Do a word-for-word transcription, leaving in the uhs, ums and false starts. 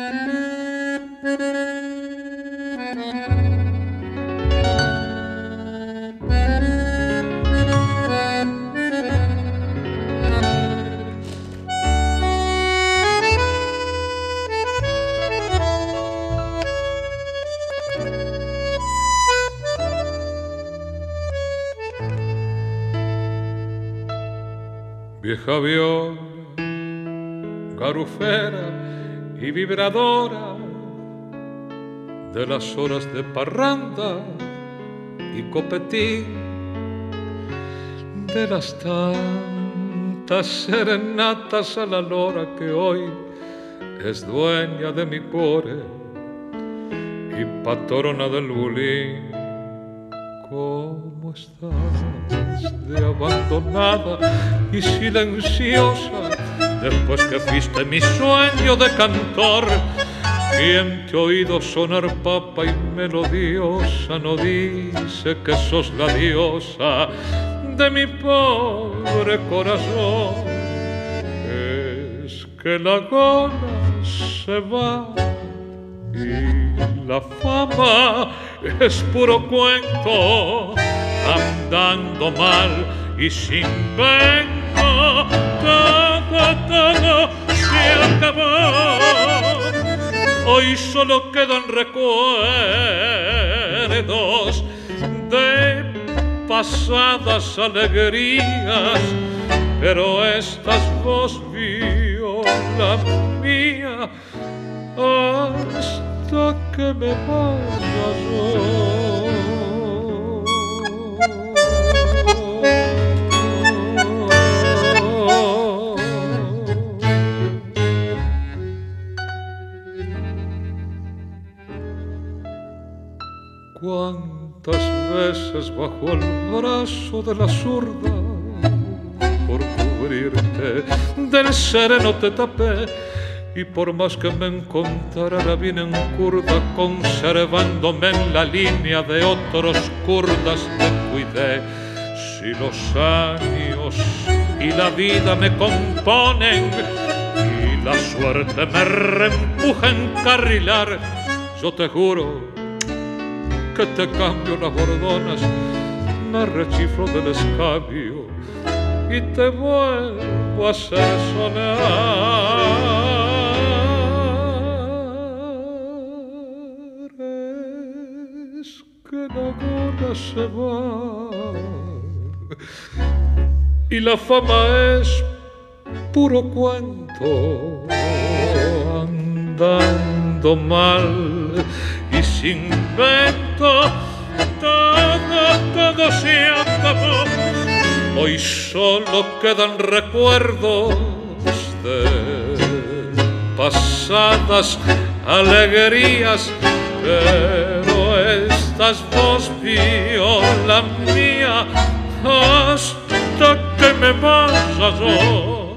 Vieja viola, garufera y vibradora de las horas de parranda y copetín, de las tantas serenatas a la lora que hoy es dueña de mi cuore y patrona del bulín. ¿Cómo estás de abandonada y silenciosa después que fuiste mi sueño de cantor? Quien te ha oído sonar papa y melodiosa no dice que sos la diosa de mi pobre corazón. Es que la gola se va y la fama es puro cuento, andando mal y sin vento, todo, todo se acabó. Hoy solo quedan recuerdos de pasadas alegrías, pero estas voz viola mía hasta que me vaya yo. Cuántas veces bajo el brazo de la zurda por cubrirte del sereno te tapé, y por más que me encontrara bien en curda, conservándome en la línea de otros kurdas, te cuidé. Si los años y la vida me componen y la suerte me reempuja a encarrilar, yo te juro que te cambio las bordonas, me rechiflo del escabio y te vuelvo a hacer sonar. Es que la gola se va y la fama es puro cuento, andando mal y sin vento, todo, todo se acabó. Hoy solo quedan recuerdos de pasadas alegrías, pero estas voz viola mía hasta que me vaya yo.